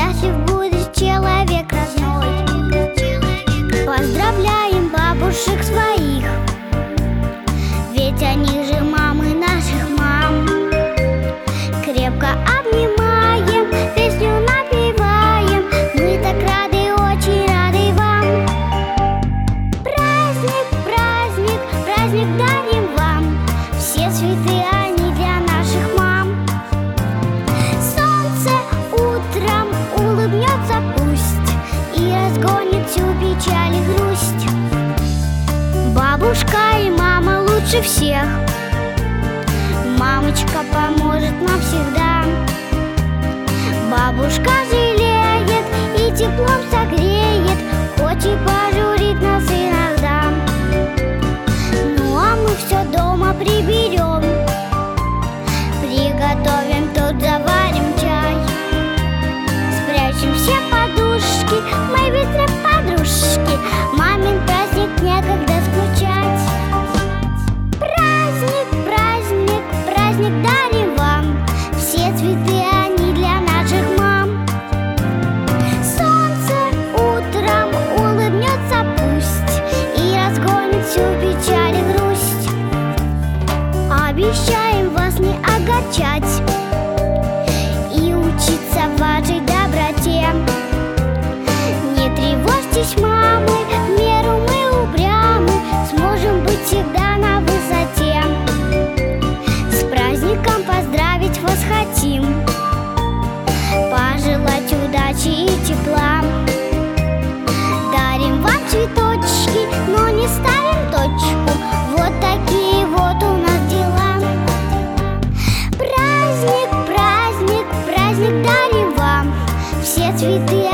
счастлив будет человек родной. Поздравляем бабушек своих, ведь они же мамы наших мам. Крепко обнимаем, песню напеваем, мы так рады, очень рады вам. Праздник, праздник, праздник дарим вам, все цветы они для наших мам. Солнце утром улыбнется пусть и разгонит всю печаль и грусть. Бабушка и мама лучше всех, мамочка поможет нам всегда. Бабушка жалеет и теплом согреет, хоть и пожурит нас иногда. Ну а мы все дома приберем, приготовим тут, заварим чай. Спрячем все подушки, мы ведь подружки, мамин праздник некогда скучать. Праздник, праздник, праздник дарим вам, все цветы они для наших мам. Солнце утром улыбнется пусть и разгонит всю печаль и грусть. Обещаем вас не огорчать и учиться вашей доброте. Не тревожьтесь, мамы, в меру мы упрямы, сможем быть всегда на высоте. С праздником поздравить вас хотим, пожелать удачи и тепла. Дарим вам цветочки, но не ставим точку, вот такие вот у нас дела. Праздник, праздник, праздник дарим вам, все цветы